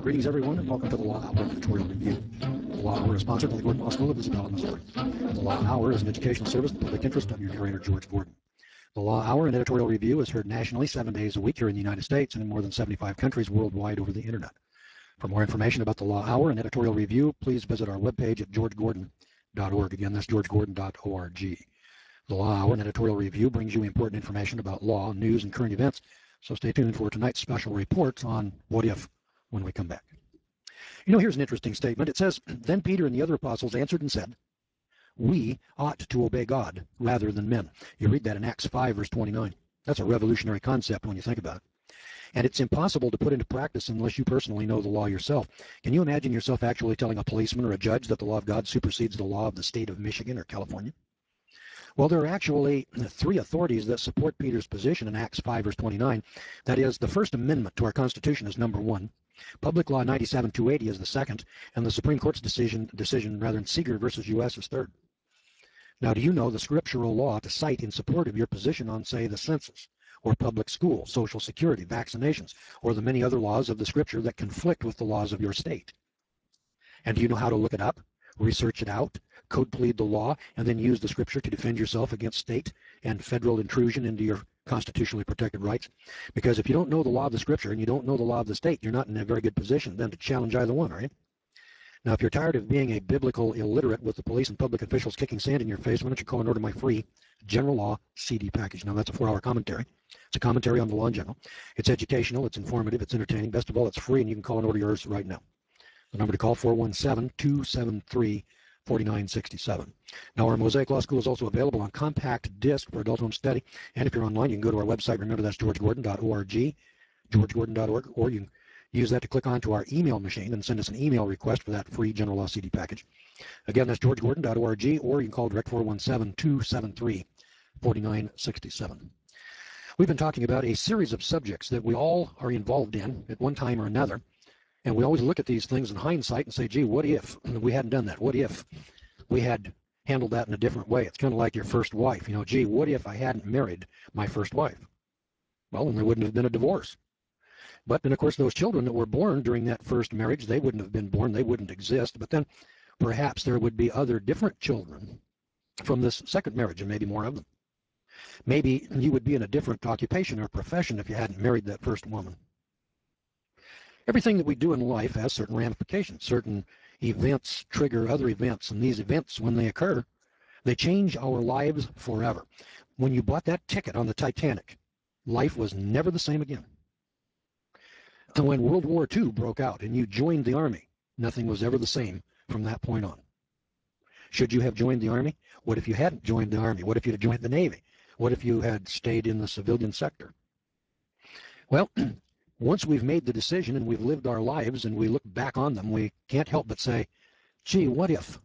Greetings, everyone, and welcome to the Law Hour Editorial Review. The Law Hour is sponsored by the Gordon Law School of Isabella, Missouri. The Law Hour is an educational service in the public interest of your narrator, George Gordon. The Law Hour and Editorial Review is heard nationally 7 days a week here in the United States and in more than 75 countries worldwide over the Internet. For more information about the Law Hour and Editorial Review, please visit our webpage at georgegordon.org. Again, that's georgegordon.org. The Law Hour and Editorial Review brings you important information about law, news, and current events, so stay tuned for tonight's special report on What If when we come back. Here's an interesting statement. It says, "Then Peter and the other apostles answered and said, 'We ought to obey God rather than men.'" You read that in Acts 5, verse 29. That's a revolutionary concept when you think about it. And it's impossible to put into practice unless you personally know the law yourself. Can you imagine yourself actually telling a policeman or a judge that the law of God supersedes the law of the state of Michigan or California? Well, there are actually three authorities that support Peter's position in Acts 5, verse 29. That is, the First Amendment to our Constitution is number one. Public Law 97-280 is the second, and the Supreme Court's decision in Seeger versus U.S. is third. Now, do you know the scriptural law to cite in support of your position on, say, the census, or public school, Social Security, vaccinations, or the many other laws of the Scripture that conflict with the laws of your state? And do you know how to look it up, research it out, code plead the law, and then use the Scripture to defend yourself against state and federal intrusion into your constitutionally protected rights? Because if you don't know the law of the Scripture and you don't know the law of the state, you're not in a very good position then to challenge either one, are you? Now, if you're tired of being a biblical illiterate with the police and public officials kicking sand in your face, why don't you call and order my free General Law CD package? Now, that's a 4-hour commentary. It's a commentary on the law in general. It's educational, it's informative, it's entertaining. Best of all, it's free, and you can call and order yours right now. The number to call, 417-273-4967. Now, our Mosaic Law School is also available on compact disc for adult home study. And if you're online, you can go to our website. Remember, that's georgegordon.org, georgegordon.org, or you can use that to click onto our email machine and send us an email request for that free General Law CD package. Again, that's georgegordon.org, or you can call direct 417-273-4967. We've been talking about a series of subjects that we all are involved in at one time or another. And we always look at these things in hindsight and say, gee, what if we hadn't done that? What if we had handled that in a different way? It's kind of like your first wife. Gee, what if I hadn't married my first wife? Well, then there wouldn't have been a divorce. But then, of course, those children that were born during that first marriage, they wouldn't have been born. They wouldn't exist. But then perhaps there would be other different children from this second marriage, and maybe more of them. Maybe you would be in a different occupation or profession if you hadn't married that first woman. Everything that we do in life has certain ramifications. Certain events trigger other events, and these events, when they occur, they change our lives forever. When you bought that ticket on the Titanic, life was never the same again. And when World War II broke out and you joined the Army, nothing was ever the same from that point on. Should you have joined the Army? What if you hadn't joined the Army? What if you had joined the Navy? What if you had stayed in the civilian sector? Well, once we've made the decision and we've lived our lives and we look back on them, we can't help but say, gee, what if?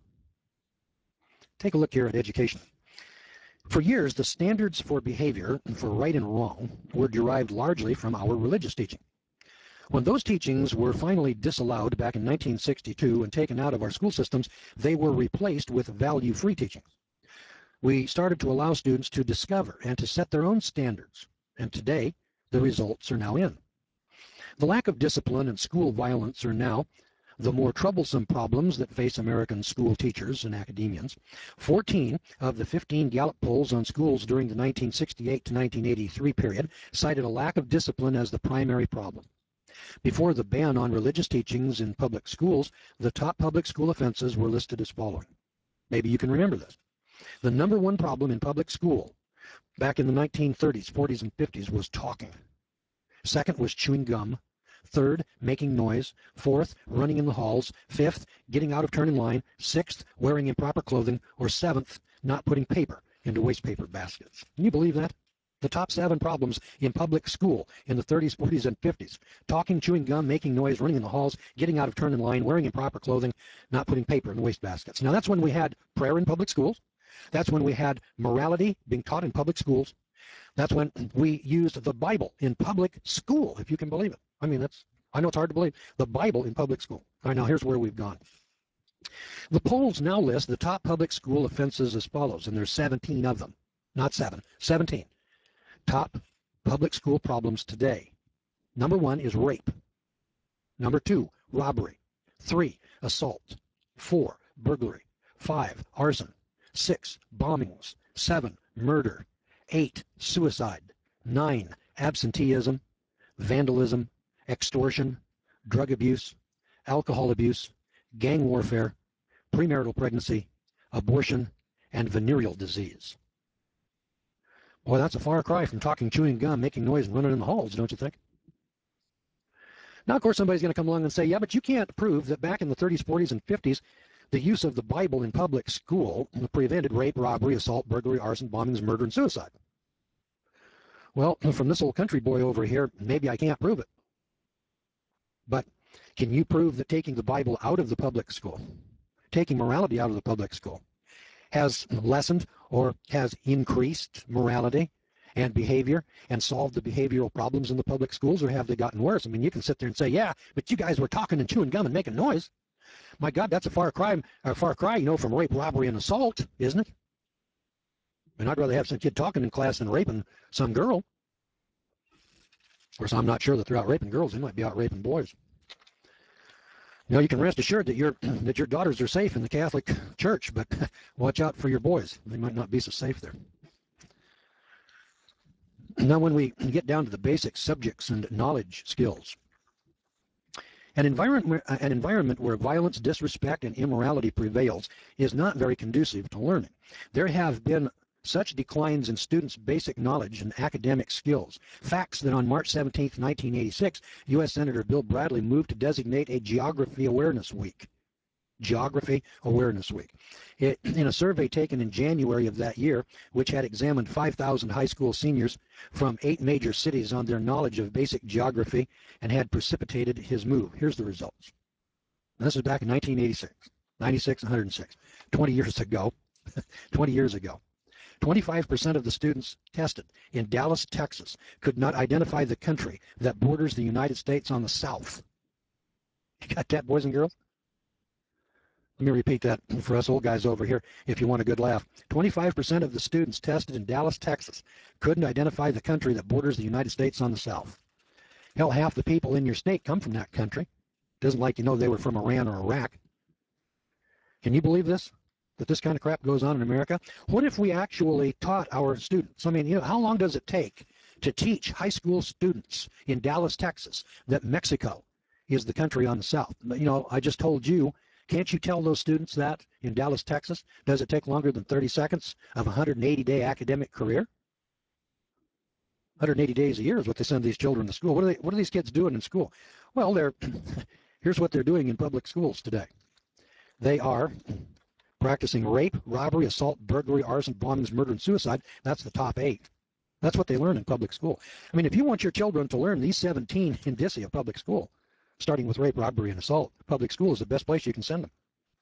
Take a look here at education. For years, the standards for behavior, for right and wrong, were derived largely from our religious teaching. When those teachings were finally disallowed back in 1962 and taken out of our school systems, they were replaced with value-free teachings. We started to allow students to discover and to set their own standards, and today the results are now in. The lack of discipline and school violence are now the more troublesome problems that face American school teachers and academians. 14 of the 15 Gallup polls on schools during the 1968 to 1983 period cited a lack of discipline as the primary problem. Before the ban on religious teachings in public schools, the top public school offenses were listed as following. Maybe you can remember this. The number one problem in public school back in the 1930s, 40s, and 50s was talking. Second was chewing gum. Third, making noise. Fourth, running in the halls. Fifth, getting out of turn in line. Sixth, wearing improper clothing. Or seventh, not putting paper into waste paper baskets. Can you believe that? The top 7 problems in public school in the 30s, 40s, and 50s. Talking, chewing gum, making noise, running in the halls, getting out of turn in line, wearing improper clothing, not putting paper in the waste baskets. Now, that's when we had prayer in public schools. That's when we had morality being taught in public schools. That's when we used the Bible in public school, if you can believe it. I know it's hard to believe. The Bible in public school. All right, now here's where we've gone. The polls now list the top public school offenses as follows, and there's 17 of them. Not 7, 17. Top public school problems today. Number 1 is rape. Number 2, robbery. 3, assault. 4, burglary. 5, arson. 6, bombings. 7, murder. 8, suicide. 9, absenteeism, vandalism, extortion, drug abuse, alcohol abuse, gang warfare, premarital pregnancy, abortion, and venereal disease. Boy, that's a far cry from talking, chewing gum, making noise, and running in the halls, don't you think? Now, of course, somebody's going to come along and say, yeah, but you can't prove that back in the 30s, 40s, and 50s, the use of the Bible in public school prevented rape, robbery, assault, burglary, arson, bombings, murder, and suicide. Well, from this old country boy over here, maybe I can't prove it. But can you prove that taking the Bible out of the public school, taking morality out of the public school, has lessened or has increased morality and behavior and solved the behavioral problems in the public schools, or have they gotten worse? I mean, you can sit there and say, yeah, but you guys were talking and chewing gum and making noise. My God, that's a far cry, from rape, robbery, and assault, isn't it? And I'd rather have some kid talking in class than raping some girl. Of course, I'm not sure that they're out raping girls. They might be out raping boys. Now, you can rest assured that your daughters are safe in the Catholic Church, but watch out for your boys. They might not be so safe there. Now, when we get down to the basic subjects and knowledge skills, an environment where violence, disrespect, and immorality prevails is not very conducive to learning. There have been such declines in students' basic knowledge and academic skills. Facts that on March 17, 1986, U.S. Senator Bill Bradley moved to designate a Geography Awareness Week. Geography Awareness Week. In a survey taken in January of that year, which had examined 5,000 high school seniors from 8 major cities on their knowledge of basic geography and had precipitated his move. Here's the results. And this was back in 1986, 96, and 106, 20 years ago. 20 years ago. 25% of the students tested in Dallas, Texas, could not identify the country that borders the United States on the south. You got that, boys and girls? Let me repeat that for us old guys over here if you want a good laugh. 25% of the students tested in Dallas, Texas couldn't identify the country that borders the United States on the south. Hell, half the people in your state come from that country. Doesn't like you know they were from Iran or Iraq. Can you believe this? That this kind of crap goes on in America? What if we actually taught our students? I mean, how long does it take to teach high school students in Dallas, Texas, that Mexico is the country on the south? I just told you, can't you tell those students that in Dallas, Texas? Does it take longer than 30 seconds of a 180-day academic career? 180 days a year is what they send these children to school. What are these kids doing in school? Well, here's what they're doing in public schools today. They are practicing rape, robbery, assault, burglary, arson, bombings, murder, and suicide. That's the top 8. That's what they learn in public school. I mean, if you want your children to learn these 17 indicia of public school, starting with rape, robbery, and assault, public school is the best place you can send them.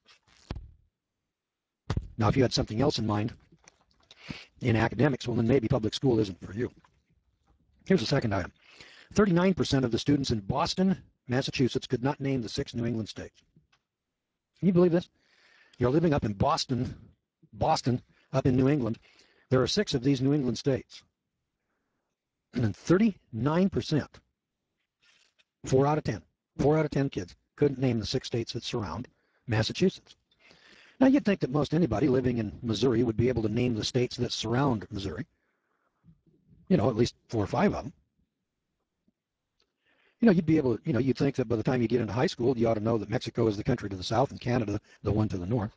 Now, if you had something else in mind in academics, well, then maybe public school isn't for you. Here's the second item. 39% of the students in Boston, Massachusetts, could not name the 6 New England states. Can you believe this? You're living up in Boston, up in New England. There are 6 of these New England states. And 39%, 4 out of 10 kids couldn't name the 6 states that surround Massachusetts. Now, you'd think that most anybody living in Missouri would be able to name the states that surround Missouri. At least 4 or 5 of them. You'd be able to, you'd think that by the time you get into high school, you ought to know that Mexico is the country to the south and Canada the one to the north.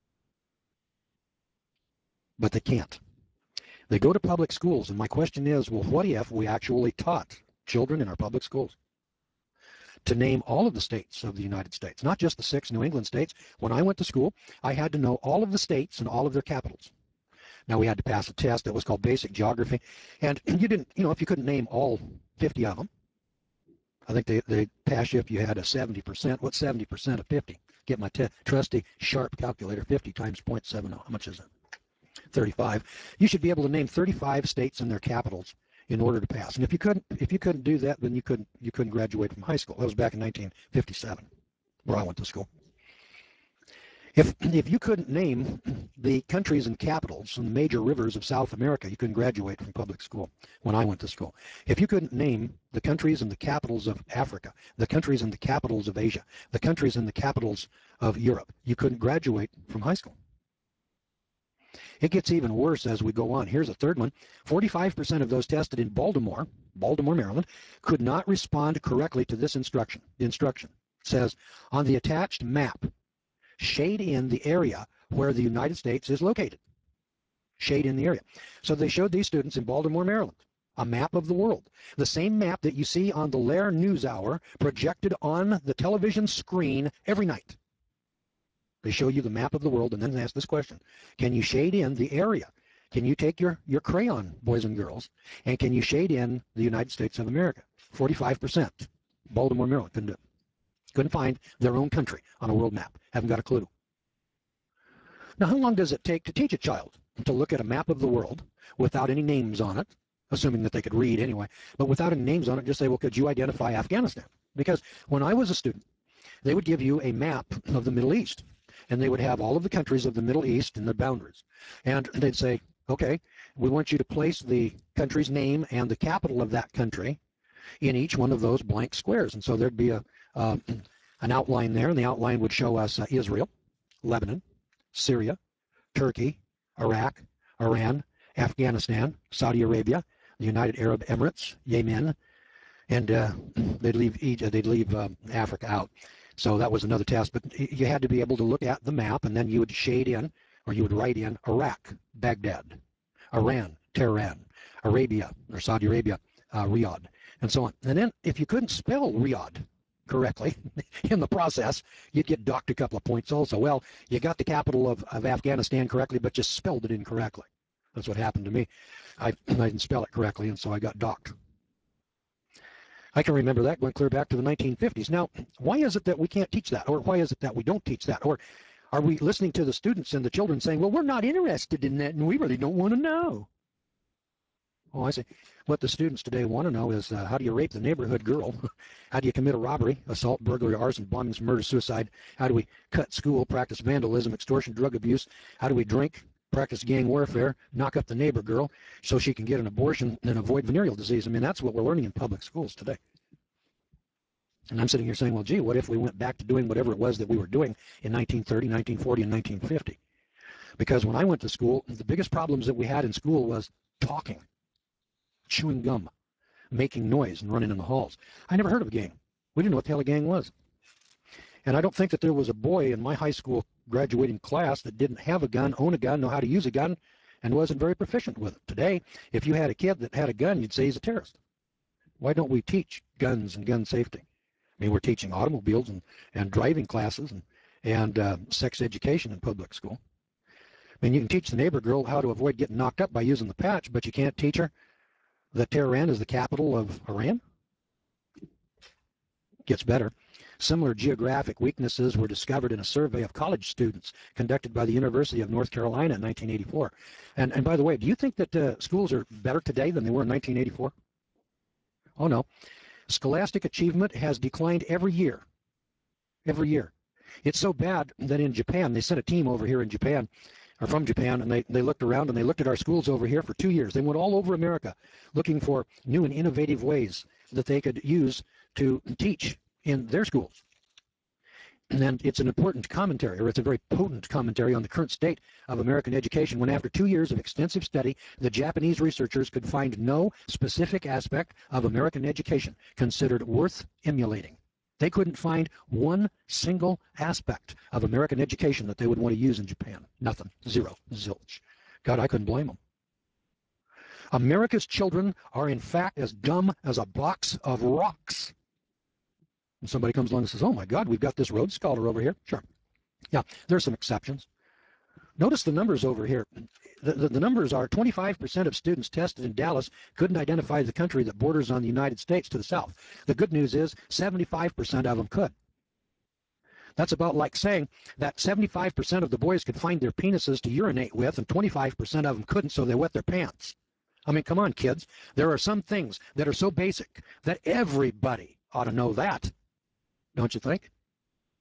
But they can't. They go to public schools, and my question is, well, what if we actually taught children in our public schools to name all of the states of the United States, not just the 6 New England states? When I went to school, I had to know all of the states and all of their capitals. Now, we had to pass a test that was called basic geography, and you didn't, if you couldn't name all 50 of them, I think they pass you if you had a 70%. What's 70% of 50? Get my trusty Sharp calculator. 50 times 0.70. How much is that? 35. You should be able to name 35 states and their capitals in order to pass. And if you couldn't do that, then you couldn't graduate from high school. That was back in 1957, where I went to school. If you couldn't name the countries and capitals and the major rivers of South America, you couldn't graduate from public school when I went to school. If you couldn't name the countries and the capitals of Africa, the countries and the capitals of Asia, the countries and the capitals of Europe, you couldn't graduate from high school. It gets even worse as we go on. Here's a third one. 45% of those tested in Baltimore, Maryland, could not respond correctly to this instruction. The instruction says, on the attached map, shade in the area where the United States is located. Shade in the area. So they showed these students in Baltimore, Maryland, a map of the world. The same map that you see on the Lair NewsHour projected on the television screen every night. They show you the map of the world and then ask this question. Can you shade in the area? Can you take your crayon, boys and girls, and can you shade in the United States of America? 45%. Baltimore, Maryland couldn't do it. Couldn't find their own country on a world map. Haven't got a clue. Now, how long does it take to teach a child to look at a map of the world without any names on it, assuming that they could read anyway, but without any names on it, just say, well, could you identify Afghanistan? Because when I was a student, they would give you a map of the Middle East, and they would have all of the countries of the Middle East and the boundaries. And they'd say, okay, we want you to place the country's name and the capital of that country in each one of those blank squares. And so there'd be an outline there, and the outline would show us Israel, Lebanon, Syria, Turkey, Iraq, Iran, Afghanistan, Saudi Arabia, the United Arab Emirates, Yemen, and they'd leave Africa out. So that was another test. But you had to be able to look at the map, and then you would shade in, or you would write in Iraq, Baghdad, Iran, Tehran, Arabia, or Saudi Arabia, Riyadh, and so on. And then if you couldn't spell Riyadh correctly in the process, you'd get docked a couple of points also. Well, you got the capital of Afghanistan correctly, but just spelled it incorrectly. That's what happened to me. I didn't spell it correctly, and so I got docked. I can remember that going clear back to the 1950s. Now, why is it that we can't teach that? Or why is it that we don't teach that? Or are we listening to the students and the children saying, well, we're not interested in that, and we really don't want to know? Oh, I see. What the students today want to know is how do you rape the neighborhood girl? How do you commit a robbery, assault, burglary, arson, bombings, murder, suicide? How do we cut school, practice vandalism, extortion, drug abuse? How do we drink, practice gang warfare, knock up the neighbor girl so she can get an abortion and avoid venereal disease? I mean, that's what we're learning in public schools today. And I'm sitting here saying, well, gee, what if we went back to doing whatever it was that we were doing in 1930, 1940, and 1950? Because when I went to school, the biggest problems that we had in school was talking, chewing gum, making noise, and running in the halls. I never heard of a gang. We didn't know what the hell a gang was. And I don't think that there was a boy in my high school graduating class that didn't have a gun, own a gun, know how to use a gun, and wasn't very proficient with it. Today, if you had a kid that had a gun, you'd say he's a terrorist. Why don't we teach guns and gun safety? I mean, we're teaching automobiles and driving classes and sex education in public school. I mean, you can teach the neighbor girl how to avoid getting knocked up by using the patch, but you can't teach her that Tehran is the capital of Iran? Gets better. Similar geographic weaknesses were discovered in a survey of college students conducted by the University of North Carolina in 1984. And by the way, do you think that schools are better today than they were in 1984? Oh, no. Scholastic achievement has declined every year. Every year. It's so bad that in Japan, they sent a team over here in Japan, or from Japan, and they looked around and they looked at our schools over here for 2 years. They went all over America looking for new and innovative ways that they could use to teach in their schools. And it's an important commentary, or it's a very potent commentary on the current state of American education when after 2 years of extensive study, the Japanese researchers could find no specific aspect of American education considered worth emulating. They couldn't find one single aspect of American education that they would want to use in Japan. Nothing. Zero. Zilch. God, I couldn't blame them. America's children are in fact as dumb as a box of rocks. And somebody comes along and says, oh my God, we've got this Rhodes Scholar over here. Sure. Yeah, there are some exceptions. Notice the numbers over here. The numbers are 25% of students tested in Dallas couldn't identify the country that borders on the United States to the south. The good news is 75% of them could. That's about like saying that 75% of the boys could find their penises to urinate with and 25% of them couldn't, so they wet their pants. I mean, come on, kids. There are some things that are so basic that everybody ought to know that. Don't you think?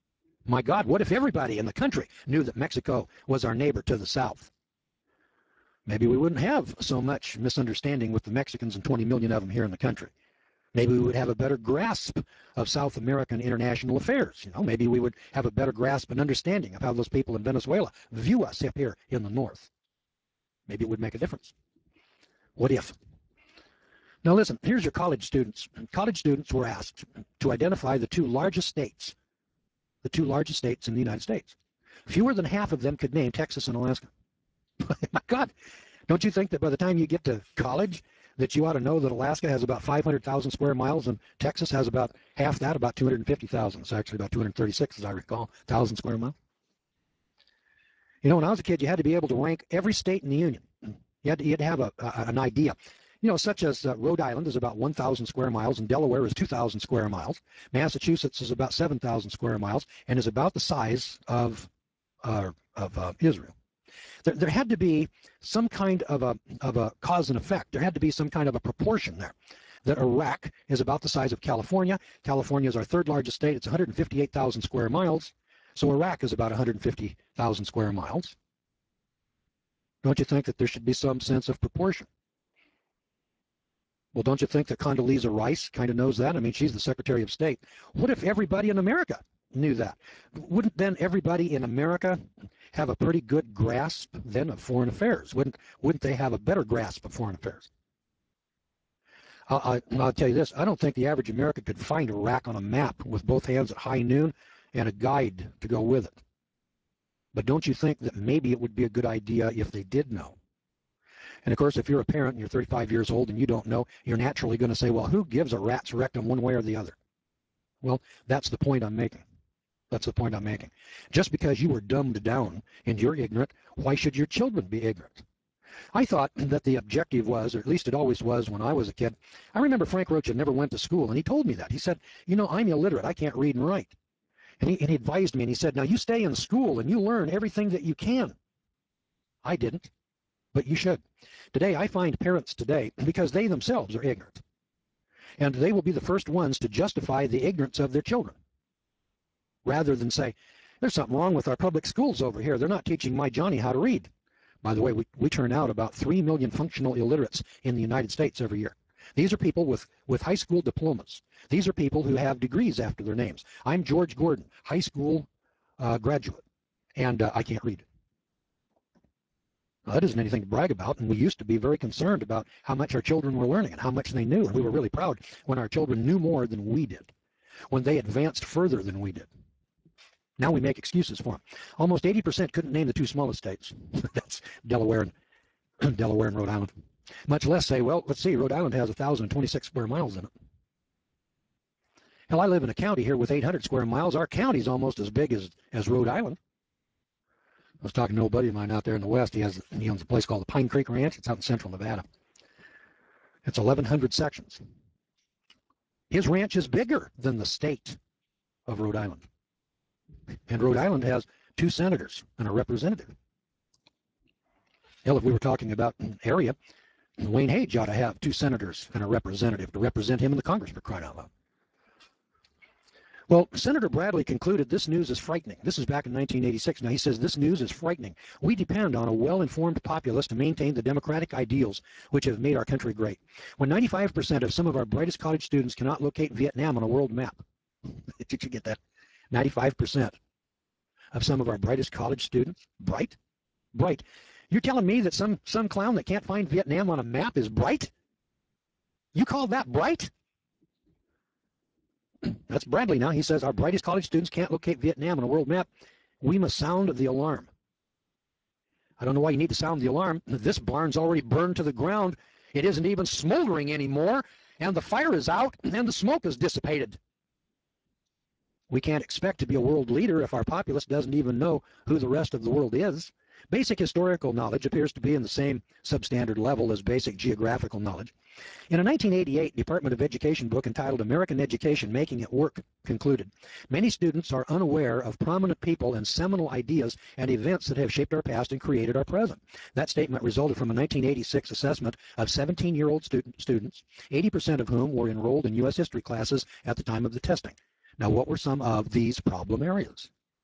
My God, what if everybody in the country knew that Mexico was our neighbor to the south? Maybe we wouldn't have so much misunderstanding with the Mexicans and 20 million of them here in the country. Maybe we would have a better grasp of South American international affairs. Maybe we would have a better grasp and understanding of how those people in Venezuela view us up here in the north. Maybe it would make a difference. What if? Now listen, here's your college students. College students were asked to identify the two largest states in the United States. Fewer than half of them could name Texas and Alaska. My God, don't you think that by the time you get to college that you ought to know that Alaska has about 500,000 square miles and Texas has about half that, about 250,000. It's actually about 236, as I recall, 1,000 square miles. When I was a kid, you had to be able to rank every state in the union. You had to have an idea. Such as Rhode Island is about 1,000 square miles and Delaware is 2,000 square miles. Massachusetts is about 7,000 square miles and is about the size of Israel. There had to be some kind of a cause and effect. There had to be some kind of a proportion there. That Iraq is about the size of California. California is our third largest state. It's 158,000 square miles. So Iraq is about 150,000 square miles. Don't you think that there should be some sense of proportion? Well, don't you think that Condoleezza Rice kind of knows that? I mean, she's the Secretary of State. What if everybody in America knew that? Wouldn't then everybody in America have a pretty good grasp then of foreign affairs? Wouldn't they have a better grasp of foreign affairs? I'll tell you this. I don't think the average American could find Iraq on a map with both hands at high noon and a guide to go with it. But don't you think that maybe it would be a good idea if they did know? And of course, if you're a parent and you're 35 years old and you don't know, you're naturally going to say, well, who gives a rat's rectum one way or the other? Well, that's the point I'm making. That's the point I'm making. Just because you were dumbed down and you're ignorant, why should your children be ignorant? I thought that the objective was, or at least it always was when I was a kid. I remember Frank Rocha never went to school, and he told me that. He said, I'm illiterate. I can't read and write. And he advised me, and he said, now you stay in school and you learn everything that you can. I didn't, but you should. Today, I find parents today, because they themselves are ignorant, and they will be the first ones to justify the ignorance of their children, rather than say, there's something wrong with our public schools over here. They're not teaching my Johnny how to read. By the way, we turn out about 3 million functional illiterates in the United States every year. These are people with high school diplomas. These are people who have degrees after their names. I'm George Gordon, high school graduate, and I can't read. Well, that isn't anything to brag about, and we used to be very concerned about how much our children were learning and how much they knew, and we were really proud when our children knew more than we did, when they advanced further than we did. Now we make excuses for them. Almost 80% couldn't name the two smallest states. That's Delaware and Rhode Island. Much less say, well, let's see, Rhode Island has 1,026 square miles in it. Hell, I live in a county here with 800 square miles. Our county's almost as big as Rhode Island. I was talking to an old buddy of mine out there in the west. He owns a place called the Pine Creek Ranch. It's out in central Nevada. It's 1,100 sections. His ranch is bigger than the state of Rhode Island. And Rhode Island has 2 senators and a representative. Hell, if we were talking about an area, Wayne Hage ought to have 2 senators and a representative to represent him in the Congress, for crying out loud. Well, Senator Bradley concluded this news is frightening. This is back in 1986. Now, he says this news is frightening. We depend on a well-informed populace to maintain the democratic ideals which have made our country great. When 95% of some of our brightest college students cannot locate Vietnam on a world map. Did you get that? 95% of some of our brightest college students? Bright? Bright. You're telling me that some clown that can't find Vietnam on a map is bright? You call that bright? That's Bradley now. He says our brightest college students can't locate Vietnam on a world map. We must sound the alarm. I don't know why you need to sound the alarm. This barn's already burned to the ground. It isn't even smoldering anymore, and the fire is out, and the smoke is dissipated. We can't expect to be a world leader if our populace doesn't even know who the rest of the world is. Basic historical knowledge appears to be in the same substandard level as basic geographical knowledge. In a 1988 Department of Education book entitled American Education, Making It Work, concluded, many students are unaware of prominent people and seminal ideas and events that have shaped our past and created our present. That statement resulted from a 1986 assessment of 17-year-old students, 80% of whom were enrolled in U.S. history classes at the time of the testing. Now, what were some of these problem areas?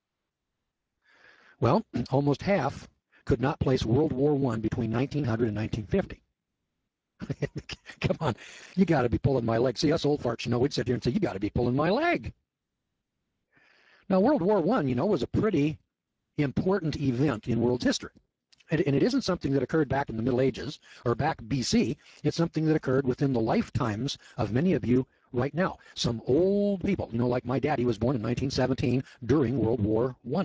Well, almost half could not place World War I between 1900 and 1950. Come on, you got to be pulling my leg. See, us old farts, we'd sit here and say, you got to be pulling my leg. Now, World War I, was a pretty important event in world history. And it isn't something that occurred back in the Middle Ages or back BC. It's something that occurred within the lifetimes of many of you right now. Some old people, like my daddy was born in 1917 during World War I.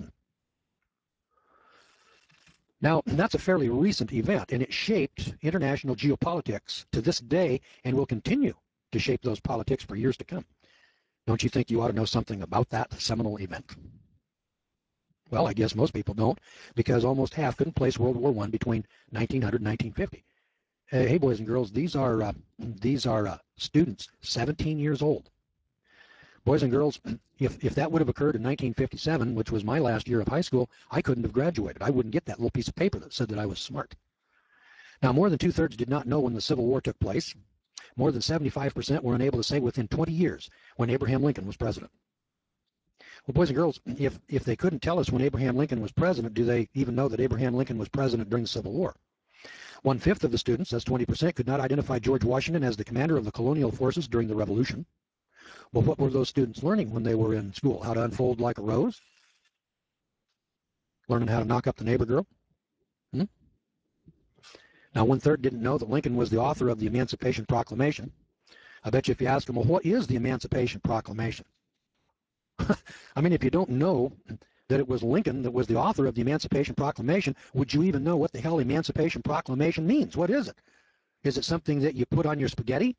Now, that's a fairly recent event, and it shaped international geopolitics to this day and will continue to shape those politics for years to come. Don't you think you ought to know something about that seminal event? Well, I guess most people don't, because almost half couldn't place World War I between 1900 and 1950. Hey, boys and girls, these are students 17 years old. Boys and girls, if that would have occurred in 1957, which was my last year of high school, I couldn't have graduated. I wouldn't get that little piece of paper that said that I was smart. Now, more than two-thirds did not know when the Civil War took place. More than 75% were unable to say within 20 years when Abraham Lincoln was president. Well, boys and girls, if they couldn't tell us when Abraham Lincoln was president, do they even know that Abraham Lincoln was president during the Civil War? 1/5 of the students, that's 20%, could not identify George Washington as the commander of the colonial forces during the Revolution. Well, what were those students learning when they were in school? How to unfold like a rose? Learning how to knock up the neighbor girl? Now, 1/3 didn't know that Lincoln was the author of the Emancipation Proclamation. I bet you if you ask them, well, what is the Emancipation Proclamation? I mean, if you don't know that it was Lincoln that was the author of the Emancipation Proclamation, would you even know what the hell Emancipation Proclamation means? What is it? Is it something that you put on your spaghetti?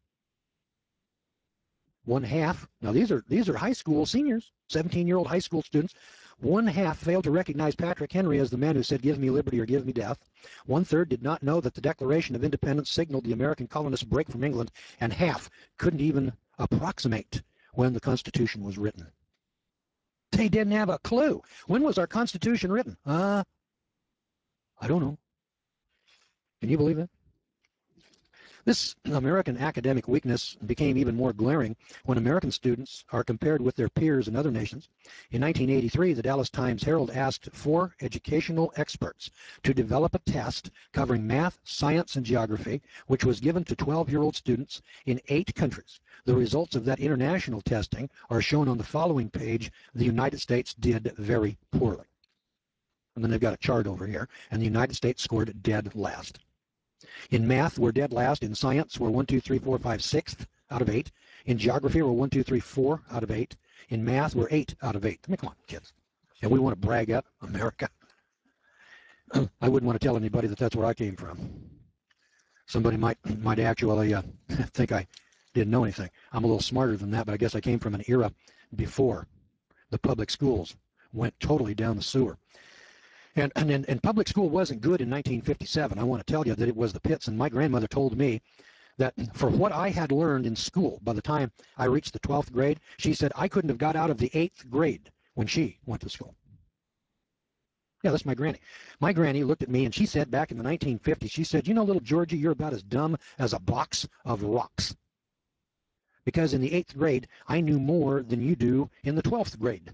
1/2. Now, these are high school seniors, 17-year-old high school students. 1/2 failed to recognize Patrick Henry as the man who said, give me liberty or give me death. 1/3 did not know that the Declaration of Independence signaled the American colonists' break from England, and half couldn't even approximate when the Constitution was written. They didn't have a clue. When was our Constitution written? I don't know. Can you believe it? This American academic weakness became even more glaring when American students are compared with their peers in other nations. In 1983, the Dallas Times-Herald asked 4 educational experts to develop a test covering math, science, and geography, which was given to 12-year-old students in 8 countries. The results of that international testing are shown on the following page. The United States did very poorly. And then they've got a chart over here, and the United States scored dead last. In math, we're dead last. In science, we're 1, 2, 3, 4, 5, 6th out of 8. In geography, we're 1, 2, 3, 4 out of 8. In math, we're 8 out of 8. I mean, come on, kids. And we want to brag up America. I wouldn't want to tell anybody that that's where I came from. Somebody might actually think I didn't know anything. I'm a little smarter than that, but I guess I came from an era before the public schools went totally down the sewer. And public school wasn't good in 1957. I want to tell you that it was the pits. And my grandmother told me that for what I had learned in school by the time I reached the 12th grade, she said I couldn't have got out of the 8th grade when she went to school. Yeah, that's my granny. My granny looked at me and she said back in the 1950s, she said, little Georgie, you're about as dumb as a box of rocks. Because in the 8th grade, I knew more than you do in the 12th grade.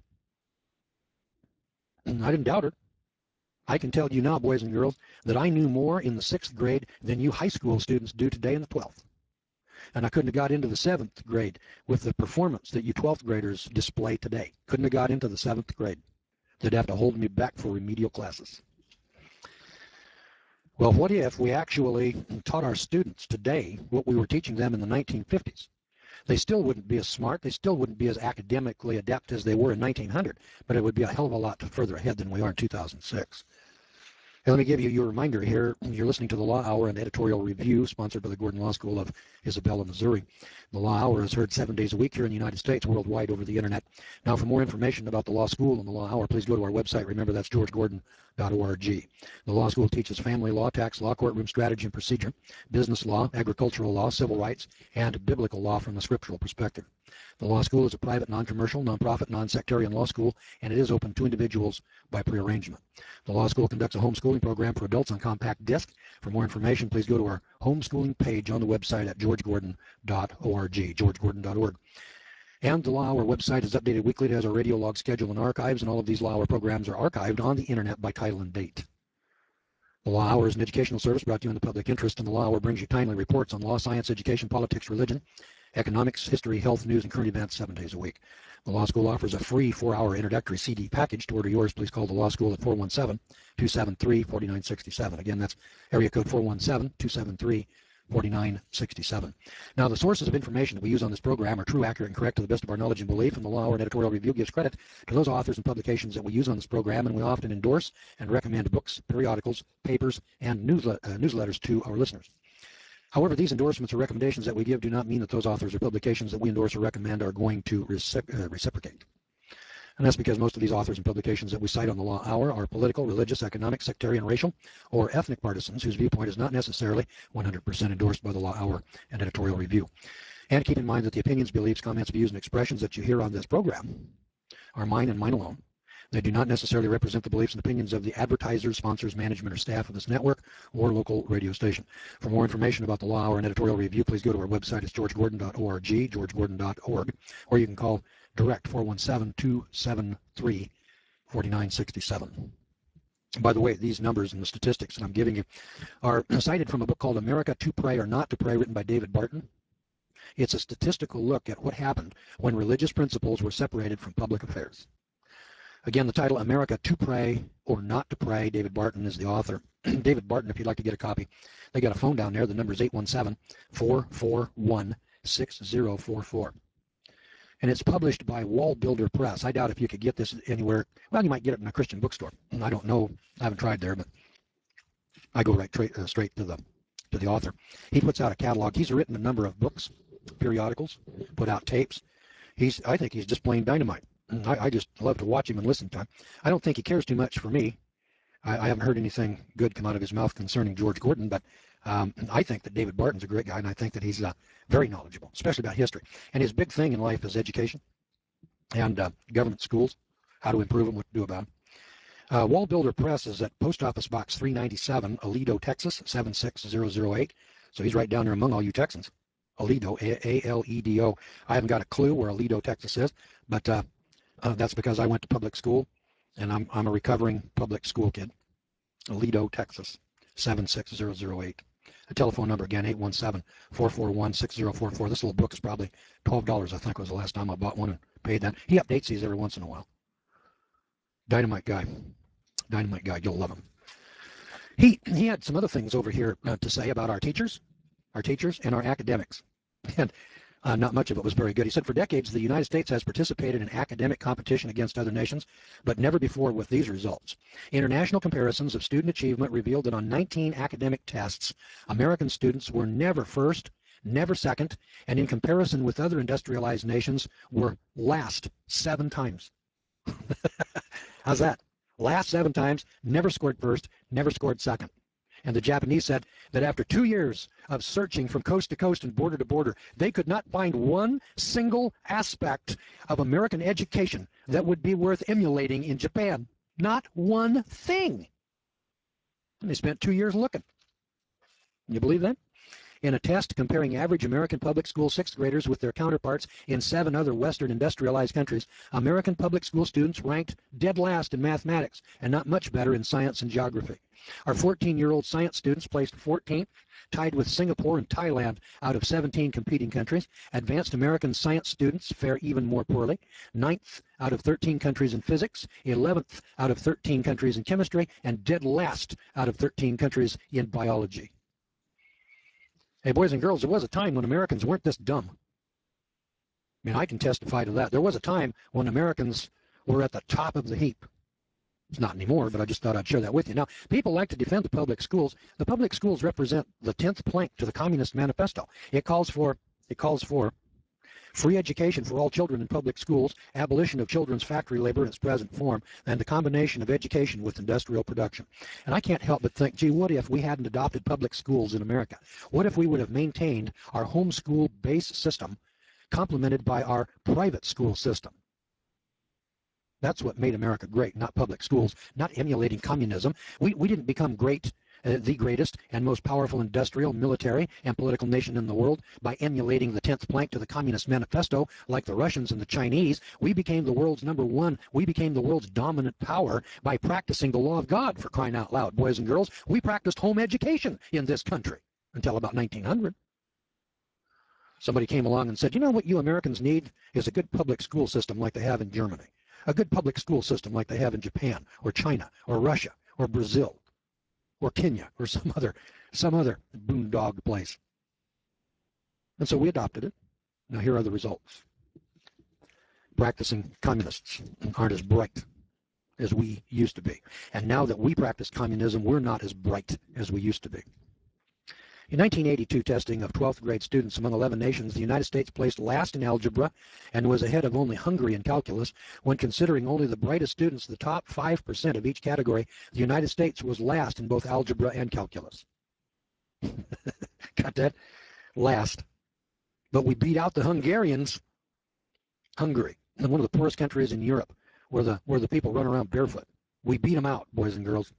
I didn't doubt her. I can tell you now, boys and girls, that I knew more in the 6th grade than you high school students do today in the 12th. And I couldn't have got into the 7th grade with the performance that you 12th graders display today. Couldn't have got into the 7th grade. They'd have to hold me back for remedial classes. Well, what if we actually taught our students today what we were teaching them in the 1950s? They still wouldn't be as smart. They still wouldn't be as academically adept as they were in 1900, but it would be a hell of a lot further ahead than we are in 2006. Hey, let me give you your reminder here. You're listening to the Law Hour, an editorial review sponsored by the Gordon Law School of Isabella, Missouri. The Law Hour is heard 7 days a week here in the United States, worldwide over the internet. Now, for more information about the Law School and the Law Hour, please go to our website. Remember, that's georgegordon.org. The Law School teaches family law, tax law, courtroom strategy and procedure, business law, agricultural law, civil rights, and biblical law from a scriptural perspective. The Law School is a private, non-commercial, non-profit, non-sectarian law school, and it is open to individuals by prearrangement. The Law School conducts a homeschooling program for adults on compact disc. For more information, please go to our homeschooling page on the website at georgegordon.org, georgegordon.org. And the Law Hour website is updated weekly. It has our radio log schedule and archives, and all of these Law Hour programs are archived on the internet by title and date. The Law Hour is an educational service brought to you in the public interest, and the Law Hour brings you timely reports on law, science, education, politics, religion, economics, history, health, news, and current events 7 days a week. The Law School offers a free 4-hour introductory CD package. To order yours, please call the Law School at 417-273-4967. Again, that's area code 417-273-4967. Now, the sources of information that we use on this program are true, accurate, and correct to the best of our knowledge and belief, and the Law Hour and Editorial Review gives credit to those authors and publications that we use on this program, and we often endorse and recommend books, periodicals, papers, and newsletters to our listeners. However, these endorsements or recommendations that we give do not mean that those authors or publications that we endorse or recommend are going to reciprocate. And that's because most of these authors and publications that we cite on the Law Hour are political, religious, economic, sectarian, racial, or ethnic partisans whose viewpoint is not necessarily 100% endorsed by the Law Hour and Editorial Review. And keep in mind that the opinions, beliefs, comments, views, and expressions that you hear on this program are mine and mine alone. They do not necessarily represent the beliefs and opinions of the advertisers, sponsors, management, or staff of this network or local radio station. For more information about the Law Hour and Editorial Review, please go to our website. It's georgegordon.org, georgegordon.org, or you can call direct 417-273-4967. By the way, these numbers and the statistics that I'm giving you are cited from a book called America to Pray or Not to Pray, written by David Barton. It's a statistical look at what happened when religious principles were separated from public affairs. Again, the title, America to Pray or Not to Pray. David Barton is the author. David Barton, if you'd like to get a copy, they got a phone down there. The number is 817-441-6044. And it's published by Wall Builder Press. I doubt if you could get this anywhere. Well, you might get it in a Christian bookstore. I don't know. I haven't tried there, but I go right straight to the author. He puts out a catalog. He's written a number of books, periodicals, put out tapes. I think he's just plain dynamite. I just love to watch him and listen to him. I don't think he cares too much for me. I haven't heard anything good come out of his mouth concerning George Gordon, but I think that David Barton's a great guy, and I think that he's very knowledgeable, especially about history. And his big thing in life is education and government schools, how to improve them, what to do about them. Wall Builder Press is at Post Office Box 397, Aledo, Texas, 76008. So he's right down there among all you Texans. Aledo, A-L-E-D-O. I haven't got a clue where Aledo, Texas is, but that's because I went to public school, and I'm a recovering public school kid. Aledo, Texas, 76008. The telephone number, again, 817-441-6044. This little book is probably $12, I think, was the last time I bought one and paid that. He updates these every once in a while. Dynamite guy. Dynamite guy. You'll love him. He had some other things over here to say about our teachers and our academics. And not much of it was very good. He said, for decades, the United States has participated in academic competition against other nations, but never before with these results. International comparisons of student achievement revealed that on 19 academic tests, American students were never first, never second, and in comparison with other industrialized nations, were last 7 times. How's that? Last 7 times, never scored first, never scored second. And the Japanese said that after 2 years of searching from coast to coast and border to border, they could not find one single aspect of American education that would be worth emulating in Japan. Not one thing. And they spent 2 years looking. Can you believe that? In a test comparing average American public school 6th graders with their counterparts in 7 other Western industrialized countries, American public school students ranked dead last in mathematics and not much better in science and geography. Our 14-year-old science students placed 14th, tied with Singapore and Thailand out of 17 competing countries. Advanced American science students fare even more poorly. 9th out of 13 countries in physics, 11th out of 13 countries in chemistry, and dead last out of 13 countries in biology. Hey, boys and girls, there was a time when Americans weren't this dumb. I mean, I can testify to that. There was a time when Americans were at the top of the heap. It's not anymore, but I just thought I'd share that with you. Now, people like to defend the public schools. The public schools represent the 10th plank to the Communist Manifesto. It calls for free education for all children in public schools, abolition of children's factory labor in its present form, and the combination of education with industrial production. And I can't help but think, gee, what if we hadn't adopted public schools in America? What if we would have maintained our homeschool base system complemented by our private school system? That's what made America great, not public schools, not emulating communism. We didn't become great the greatest and most powerful industrial, military, and political nation in the world by emulating the 10th plank to the Communist Manifesto like the Russians and the Chinese. We became the world's number one. We became the world's dominant power by practicing the law of God, for crying out loud, boys and girls. We practiced home education in this country until about 1900. Somebody came along and said, you know what you Americans need is a good public school system like they have in Germany, a good public school system like they have in Japan or China or Russia or Brazil or Kenya or some other boondog place. And so we adopted it. Now here are the results. Practicing communists aren't as bright as we used to be. And now that we practice communism, we're not as bright as we used to be. In 1982 testing of 12th grade students among 11 nations, the United States placed last in algebra and was ahead of only Hungary in calculus. When considering only the brightest students, the top 5% of each category, the United States was last in both algebra and calculus. Got that? Last. But we beat out the Hungarians. Hungary, one of the poorest countries in Europe, where the people run around barefoot. We beat them out, boys and girls.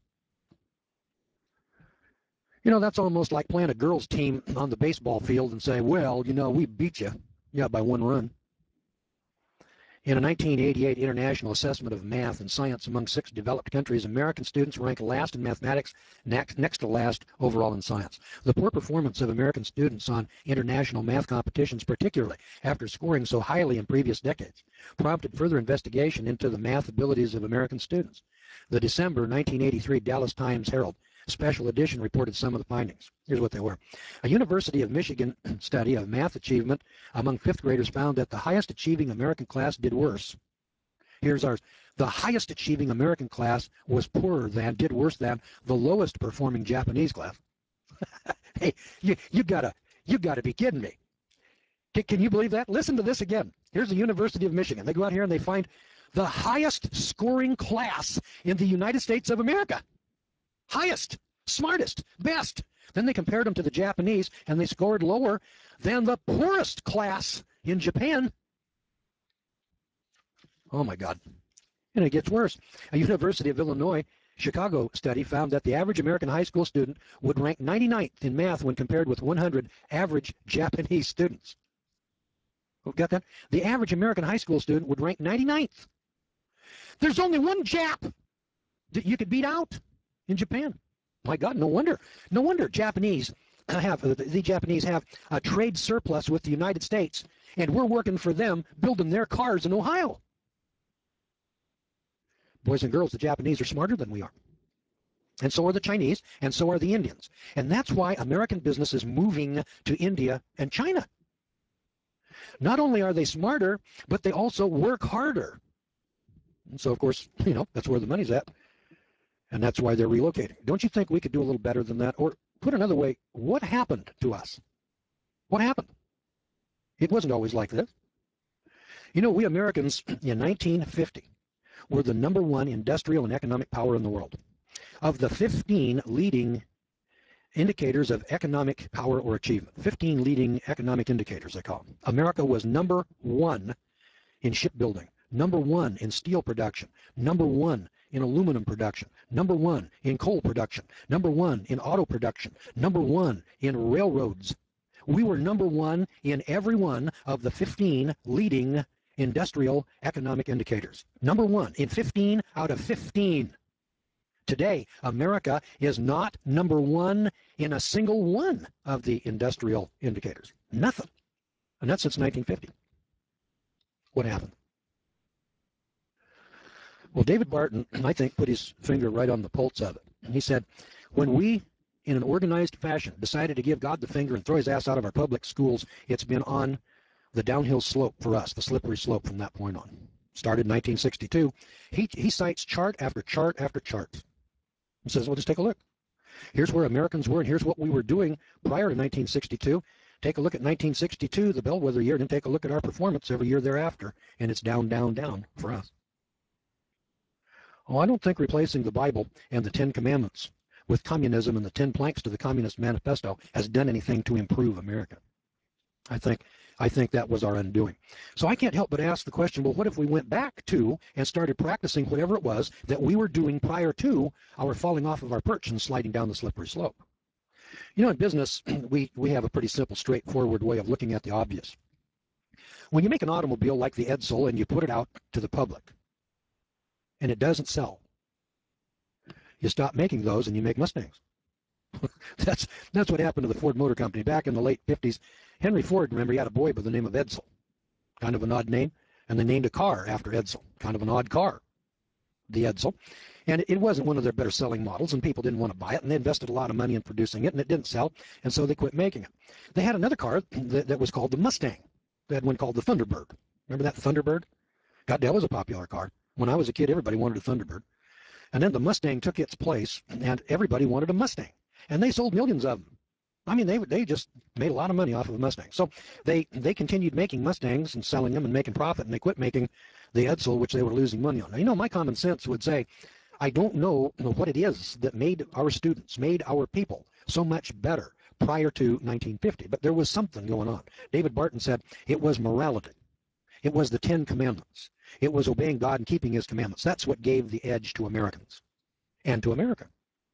You know, that's almost like playing a girls' team on the baseball field and say, well, you know, we beat you. Yeah, by 1 run. In a 1988 international assessment of math and science among 6 developed countries, American students ranked last in mathematics, next to last overall in science. The poor performance of American students on international math competitions, particularly after scoring so highly in previous decades, prompted further investigation into the math abilities of American students. The December 1983 Dallas Times-Herald Special Edition reported some of the findings. Here's what they were. A University of Michigan study of math achievement among 5th graders found that the highest achieving American class did worse. Here's ours. The highest achieving American class was poorer than, did worse than, the lowest performing Japanese class. Hey, you gotta be kidding me. Can you believe that? Listen to this again. Here's the University of Michigan. They go out here and they find the highest scoring class in the United States of America. Highest, smartest, best. Then they compared them to the Japanese, and they scored lower than the poorest class in Japan. Oh, my God. And it gets worse. A University of Illinois Chicago study found that the average American high school student would rank 99th in math when compared with 100 average Japanese students. Got that? The average American high school student would rank 99th. There's only one Jap that you could beat out in Japan. My God, no wonder the Japanese have a trade surplus with the United States, and we're working for them, building their cars in Ohio. Boys and girls, the Japanese are smarter than we are. And so are the Chinese, and so are the Indians. And that's why American business is moving to India and China. Not only are they smarter, but they also work harder. And so, of course, you know, that's where the money's at. And that's why they're relocating. Don't you think we could do a little better than that? Or put another way, what happened to us? What happened? It wasn't always like this. You know, we Americans in 1950 were the #1 industrial and economic power in the world. Of the 15 leading indicators of economic power or achievement, 15 leading economic indicators, they call them, America was #1 in shipbuilding, #1 in steel production, #1 in aluminum production, #1 in coal production, #1 in auto production, #1 in railroads. We were #1 in every one of the 15 leading industrial economic indicators. #1 in 15 out of 15. Today, America is not #1 in a single one of the industrial indicators. Nothing. And that's since 1950. What happened? Well, David Barton, I think, put his finger right on the pulse of it. He said, when we, in an organized fashion, decided to give God the finger and throw his ass out of our public schools, it's been on the downhill slope for us, the slippery slope from that point on. Started in 1962. He cites chart after chart after chart. He says, well, just take a look. Here's where Americans were, and here's what we were doing prior to 1962. Take a look at 1962, the bellwether year, and then take a look at our performance every year thereafter, and it's down, down, down for us. Oh, I don't think replacing the Bible and the 10 Commandments with communism and the 10 planks to the Communist Manifesto has done anything to improve America. I think I think that was our undoing. So I can't help but ask the question, well, what if we went back to and started practicing whatever it was that we were doing prior to our falling off of our perch and sliding down the slippery slope? You know, in business, we have a pretty simple, straightforward way of looking at the obvious. When you make an automobile like the Edsel and you put it out to the public and it doesn't sell, you stop making those and you make Mustangs. that's what happened to the Ford Motor Company back in the late 50s. Henry Ford, remember, he had a boy by the name of Edsel, kind of an odd name, and they named a car after Edsel, kind of an odd car, the Edsel. And it wasn't one of their better selling models, and people didn't want to buy it, and they invested a lot of money in producing it, and it didn't sell, and so they quit making it. They had another car that was called the Mustang. They had one called the Thunderbird. Remember that Thunderbird? God, that was a popular car. When I was a kid, everybody wanted a Thunderbird. And then the Mustang took its place, and everybody wanted a Mustang. And they sold millions of them. I mean, they just made a lot of money off of Mustangs. So they continued making Mustangs and selling them and making profit, and they quit making the Edsel, which they were losing money on. Now, you know, my common sense would say, I don't know what it is that made our students, made our people so much better prior to 1950, but there was something going on. David Barton said it was morality. It was the Ten Commandments. It was obeying God and keeping his commandments. That's what gave the edge to Americans and to America.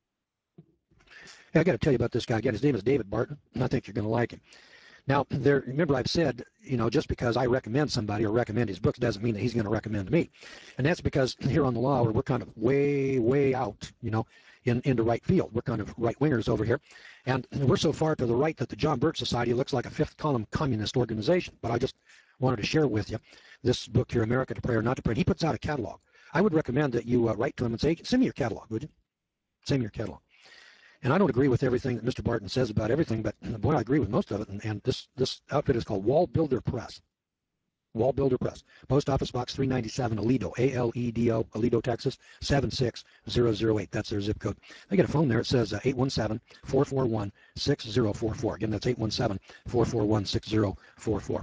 I got to tell you about this guy again. His name is David Barton, and I think you're going to like him. Now, remember I've said, you know, just because I recommend somebody or recommend his books doesn't mean that he's going to recommend me. And that's because here on the Law Hour, we're kind of way out, you know, into right field. We're kind of right-wingers over here. And we're so far to the right that the John Birch Society looks like a fifth-column communist organization. But I just wanted to share with you this book here, America to Pray or Not to Pray. He puts out a catalog. I would recommend that you write to him and say, send me your catalog, would you? Send me your catalog. And I don't agree with everything that Mr. Barton says about everything, but boy, I agree with most of it. And this outfit is called Wall Builder Press. Wall Builder Press. Post Office Box 397, Aledo, A-L-E-D-O, Aledo, Texas, 76008. That's their zip code. They get a phone there. It says 817-441-6044. Again, that's 817-441-6044.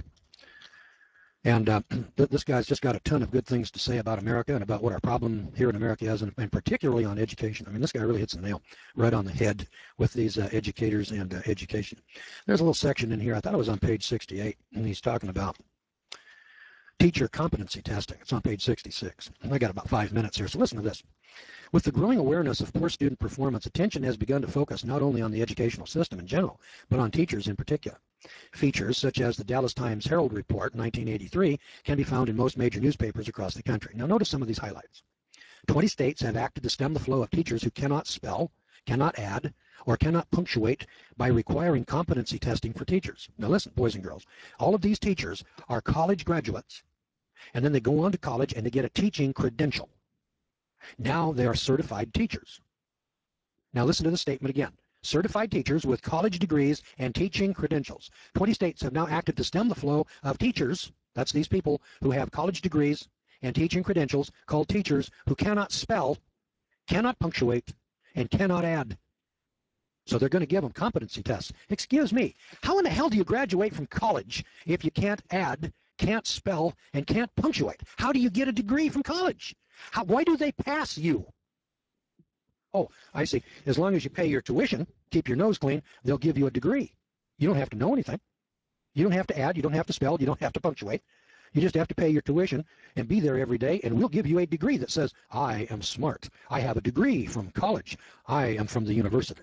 And this guy's just got a ton of good things to say about America and about what our problem here in America is, and particularly on education. I mean, this guy really hits the nail right on the head with these educators and education. There's a little section in here. I thought it was on page 68, and he's talking about teacher competency testing. It's on page 66. I got about 5 minutes here, so listen to this. With the growing awareness of poor student performance, attention has begun to focus not only on the educational system in general, but on teachers in particular. Features such as the Dallas Times Herald Report, 1983, can be found in most major newspapers across the country. Now notice some of these highlights. 20 states have acted to stem the flow of teachers who cannot spell, cannot add, or cannot punctuate by requiring competency testing for teachers. Now listen, boys and girls, all of these teachers are college graduates, and then they go on to college and they get a teaching credential. Now they are certified teachers. Now listen to the statement again. Certified teachers with college degrees and teaching credentials. 20 states have now acted to stem the flow of teachers, that's these people who have college degrees and teaching credentials, called teachers who cannot spell, cannot punctuate, and cannot add. So they're going to give them competency tests. Excuse me, how in the hell do you graduate from college if you can't add, can't spell, and can't punctuate? How do you get a degree from college? Why do they pass you? Oh, I see. As long as you pay your tuition, keep your nose clean, they'll give you a degree. You don't have to know anything. You don't have to add, you don't have to spell, you don't have to punctuate. You just have to pay your tuition and be there every day, and we'll give you a degree that says, I am smart. I have a degree from college. I am from the university.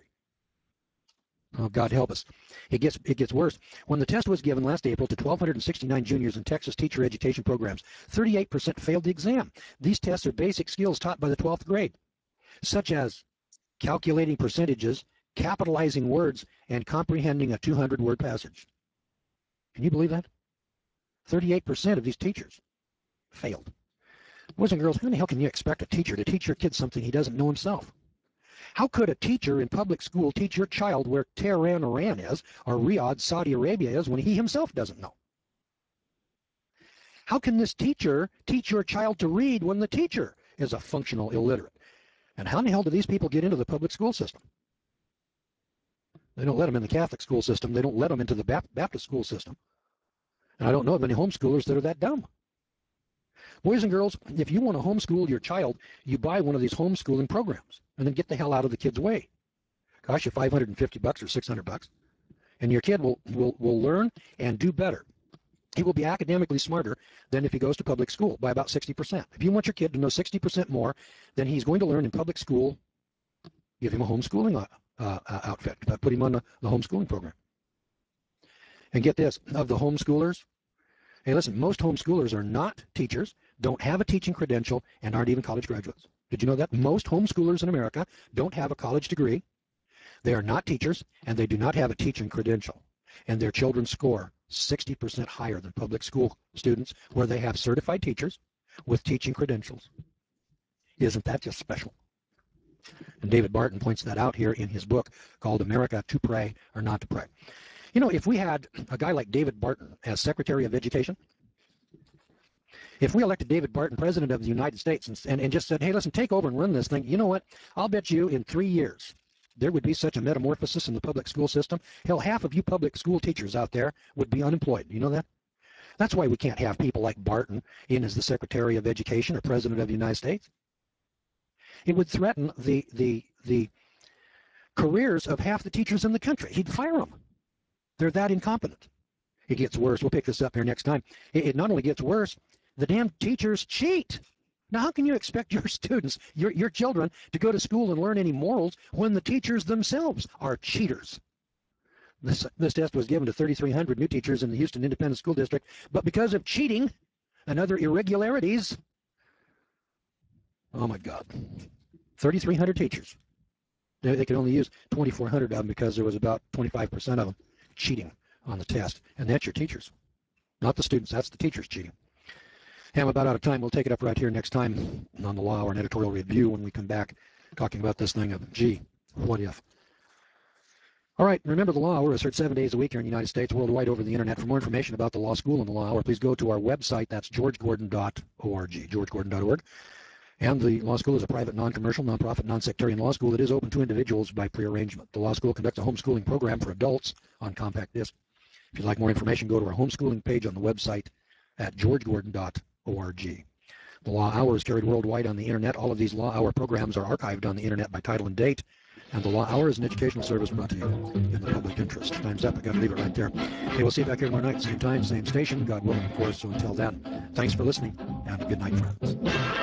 Oh, God help us. It gets worse. When the test was given last April to 1,269 juniors in Texas teacher education programs, 38% failed the exam. These tests are basic skills taught by the 12th grade, such as calculating percentages, capitalizing words, and comprehending a 200-word passage. Can you believe that? 38% of these teachers failed. Boys and girls, how in the hell can you expect a teacher to teach your kid something he doesn't know himself? How could a teacher in public school teach your child where Tehran, Iran is, or Riyadh, Saudi Arabia is, when he himself doesn't know? How can this teacher teach your child to read when the teacher is a functional illiterate? And how in the hell do these people get into the public school system? They don't let them in the Catholic school system. They don't let them into the Baptist school system. And I don't know of any homeschoolers that are that dumb. Boys and girls, if you want to homeschool your child, you buy one of these homeschooling programs and then get the hell out of the kid's way. Cost you $550 or $600, and your kid will learn and do better he will be academically smarter than if he goes to public school by about 60%. If you want your kid to know 60% more than he's going to learn in public school, give him a homeschooling outfit. Put him on the homeschooling program. And get this, of the homeschoolers, hey, listen, most homeschoolers are not teachers, don't have a teaching credential, and aren't even college graduates. Did you know that? Most homeschoolers in America don't have a college degree. They are not teachers, and they do not have a teaching credential. And their children score 60% higher than public school students where they have certified teachers with teaching credentials. Isn't that just special? And David Barton points that out here in his book called America, to Pray or Not to Pray. You know, if we had a guy like David Barton as Secretary of Education, if we elected David Barton President of the United States and just said, hey, listen, take over and run this thing, you know what? I'll bet you in 3 years there would be such a metamorphosis in the public school system. Hell, half of you public school teachers out there would be unemployed. You know that? That's why we can't have people like Barton in as the Secretary of Education or President of the United States. It would threaten the careers of half the teachers in the country. He'd fire them. They're that incompetent. It gets worse. We'll pick this up here next time. It not only gets worse, the damn teachers cheat. Now, how can you expect your students, your children, to go to school and learn any morals when the teachers themselves are cheaters? This test was given to 3,300 new teachers in the Houston Independent School District, but because of cheating and other irregularities, oh my God, 3,300 teachers. They could only use 2,400 of them because there was about 25% of them cheating on the test. And that's your teachers, not the students. That's the teachers cheating. Hey, I'm about out of time. We'll take it up right here next time on the Law Hour and editorial review when we come back talking about this thing of, gee, what if? All right, remember the Law Hour is heard 7 days a week here in the United States, worldwide over the internet. For more information about the law school and the Law Hour, please go to our website. That's georgegordon.org, georgegordon.org. And the law school is a private, non-commercial, non-profit, non-sectarian law school that is open to individuals by prearrangement. The law school conducts a homeschooling program for adults on compact disc. If you'd like more information, go to our homeschooling page on the website at georgegordon.org. The Law Hour is carried worldwide on the internet. All of these Law Hour programs are archived on the internet by title and date. And the Law Hour is an educational service brought to you in the public interest. Time's up. I got to leave it right there. Hey, we'll see you back here tomorrow night, same time, same station. God willing, of course. So until then, thanks for listening, and good night, friends.